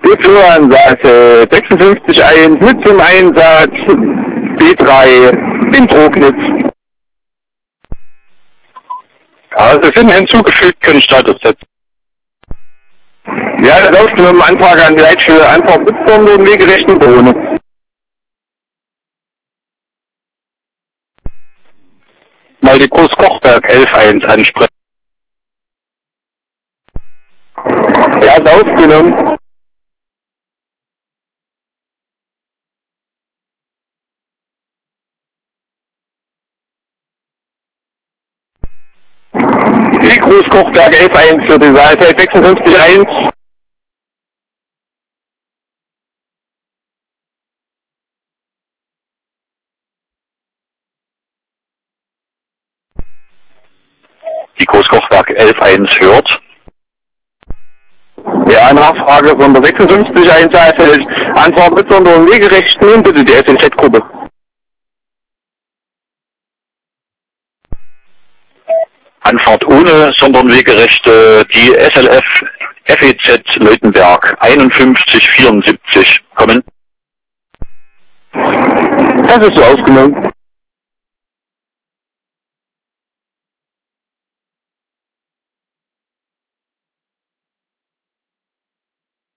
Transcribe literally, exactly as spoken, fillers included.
Fluransatz sechsundfünfzig eins mit zum Einsatz B drei in Trognitz. Ja, Sie sind hinzugefügt, können Status setzen. Ja, das aufgenommen, Anfrage an die Leitstelle, Antwort Blitzbombe und wegerechten Drohne. Mal die Großkochberg elf eins ansprechen. Ja, ist aufgenommen. Die Großkochberg elf eins für die Seite sechsundfünfzig eins. Die Großkochberg elf eins hört. Ja, Nachfrage von der sechsundfünfzig eins Eifeld. Antwort mit und wegerechten und bitte die S N Z-Gruppe. Anfahrt ohne, sondern wegerechte, die S L F F E Z Leutenberg einundfünfzig vierundsiebzig kommen. Das ist so aufgenommen.